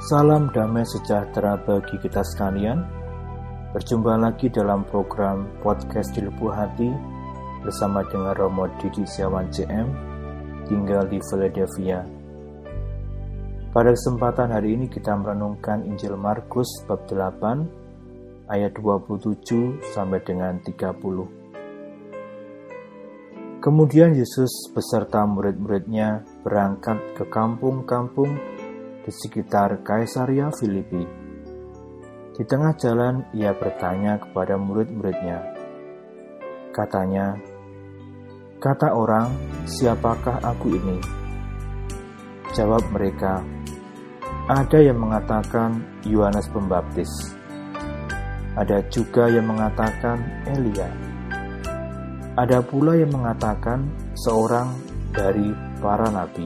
Salam damai sejahtera bagi kita sekalian. Berjumpa lagi dalam program podcast Di Lubuk Hati bersama dengan Romo Didi Setiawan CM, tinggal di Philadelphia. Pada kesempatan hari ini kita merenungkan Injil Markus bab 8 ayat 27 sampai dengan 30. Kemudian Yesus beserta murid-muridnya berangkat ke kampung-kampung di sekitar Kaisarea Filipi. Di tengah jalan ia bertanya kepada murid-muridnya. Katanya, "Kata orang, siapakah aku ini?" Jawab mereka, "Ada yang mengatakan Yohanes Pembaptis. Ada juga yang mengatakan Elia. Ada pula yang mengatakan seorang dari para nabi."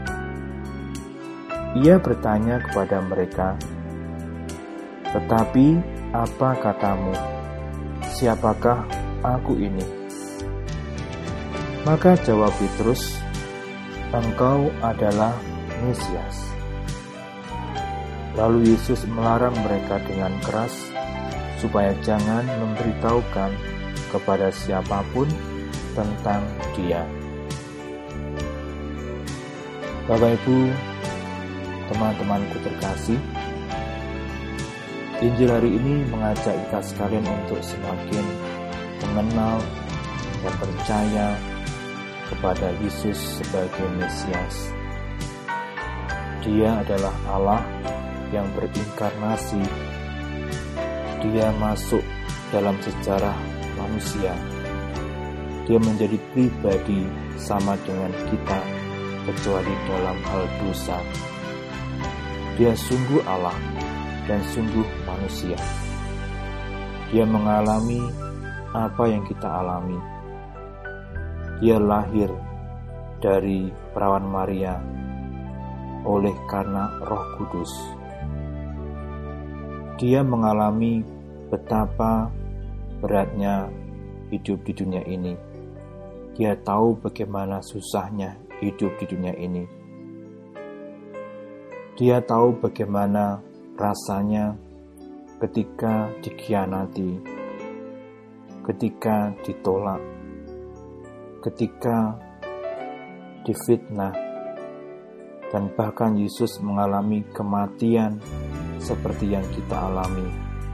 Ia bertanya kepada mereka, "Tetapi apa katamu? Siapakah aku ini?" Maka jawab Petrus, "Engkau adalah Mesias." Lalu Yesus melarang mereka dengan keras supaya jangan memberitahukan kepada siapapun tentang Dia. Bapak Ibu, teman-temanku terkasih, Injil hari ini mengajak kita sekalian untuk semakin mengenal dan percaya kepada Yesus sebagai Mesias. Dia adalah Allah yang berinkarnasi. Dia masuk dalam sejarah manusia. Dia menjadi pribadi sama dengan kita, kecuali dalam hal dosa. Dia sungguh Allah dan sungguh manusia. Dia mengalami apa yang kita alami. Dia lahir dari perawan Maria oleh karena Roh Kudus. Dia mengalami betapa beratnya hidup di dunia ini. Dia tahu bagaimana susahnya hidup di dunia ini. Dia tahu bagaimana rasanya ketika dikhianati, ketika ditolak, ketika difitnah, dan bahkan Yesus mengalami kematian seperti yang kita alami.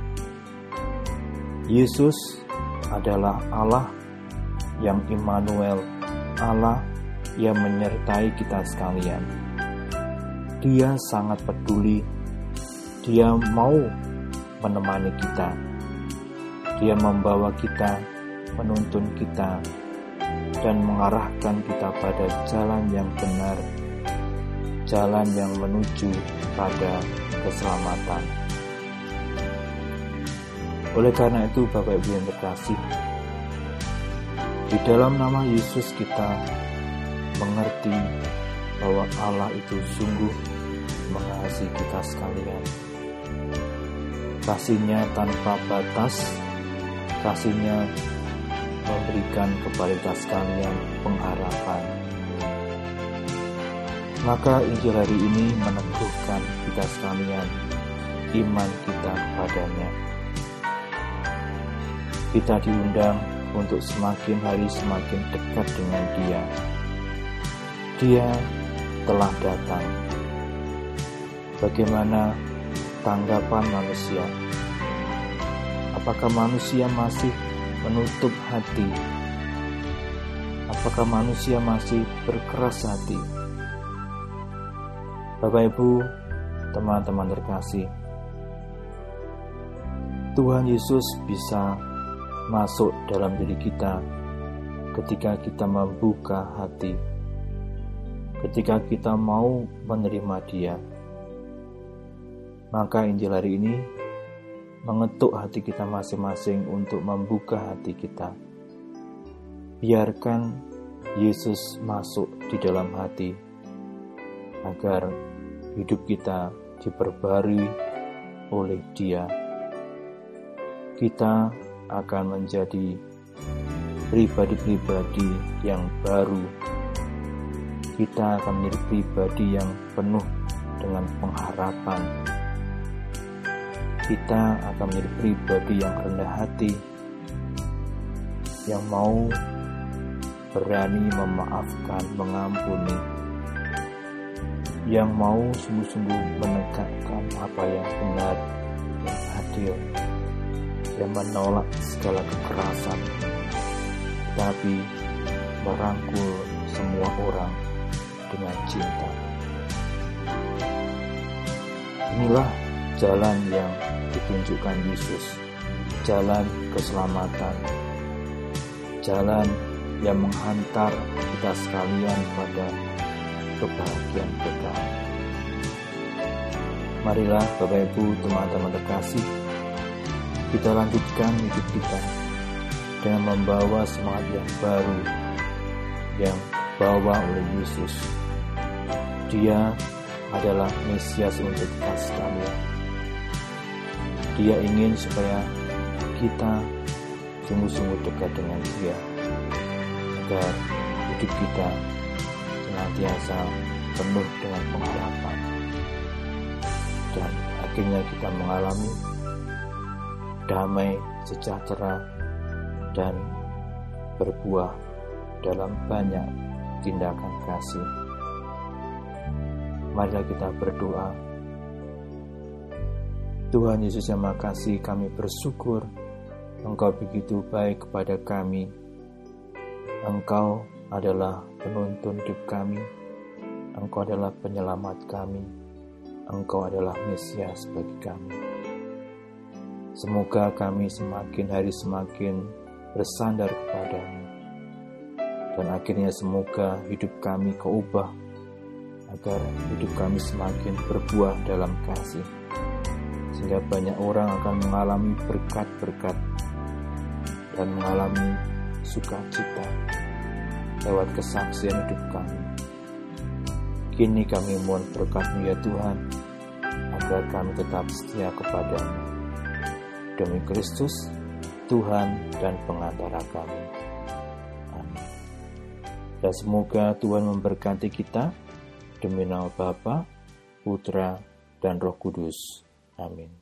Yesus adalah Allah yang Immanuel, Allah yang menyertai kita sekalian. Dia sangat peduli. Dia mau menemani kita. Dia membawa kita, menuntun kita, dan mengarahkan kita pada jalan yang benar, jalan yang menuju pada keselamatan. Oleh karena itu, Bapak Ibu yang terkasih, di dalam nama Yesus kita mengerti bahwa Allah itu sungguh mengasihi kita sekalian. Kasih-Nya tanpa batas, kasih-Nya memberikan kepada kita sekalian pengharapan. Maka Injil hari ini meneguhkan kita sekalian iman kita kepadanya. Kita diundang untuk semakin hari semakin dekat dengan Dia. Dia telah datang. Bagaimana tanggapan manusia? Apakah manusia masih menutup hati? Apakah manusia masih berkeras hati? Bapak Ibu, teman-teman terkasih, Tuhan Yesus bisa masuk dalam diri kita ketika kita membuka hati, ketika kita mau menerima Dia. Maka Injil hari ini mengetuk hati kita masing-masing untuk membuka hati kita. Biarkan Yesus masuk di dalam hati, agar hidup kita diperbarui oleh Dia. Kita akan menjadi pribadi-pribadi yang baru. Kita akan menjadi pribadi yang penuh dengan pengharapan. Kita akan menjadi pribadi yang rendah hati, yang mau berani memaafkan, mengampuni, yang mau sungguh-sungguh menegakkan apa yang benar, yang adil, yang menolak segala kekerasan, tapi merangkul semua orang dengan cinta. Inilah jalan yang ditunjukkan Yesus, jalan keselamatan, jalan yang menghantar kita sekalian pada kebahagiaan kekal. Marilah Bapak Ibu, teman-teman terkasih, kita lanjutkan hidup kita dengan membawa semangat yang baru yang dibawa oleh Yesus. Dia adalah Mesias untuk kita sekalian. Dia ingin supaya kita sungguh-sungguh dekat dengan Dia, agar hidup kita senantiasa penuh dengan pengharapan, dan akhirnya kita mengalami damai, sejahtera, dan berbuah dalam banyak tindakan kasih. Marilah kita berdoa. Tuhan Yesus yang Maha Kasih, kami bersyukur Engkau begitu baik kepada kami. Engkau adalah penuntun hidup kami. Engkau adalah penyelamat kami. Engkau adalah Mesias bagi kami. Semoga kami semakin hari semakin bersandar kepadamu. Dan akhirnya semoga hidup kami Kau ubah, agar hidup kami semakin berbuah dalam kasih, sehingga banyak orang akan mengalami berkat-berkat dan mengalami sukacita lewat kesaksian hidup kami. Kini kami mohon berkat-Mu ya Tuhan, agar kami tetap setia kepadamu. Demi Kristus, Tuhan dan pengantara kami. Amin. Dan semoga Tuhan memberkati kita, demi nama Bapa, Putra, dan Roh Kudus. Amin.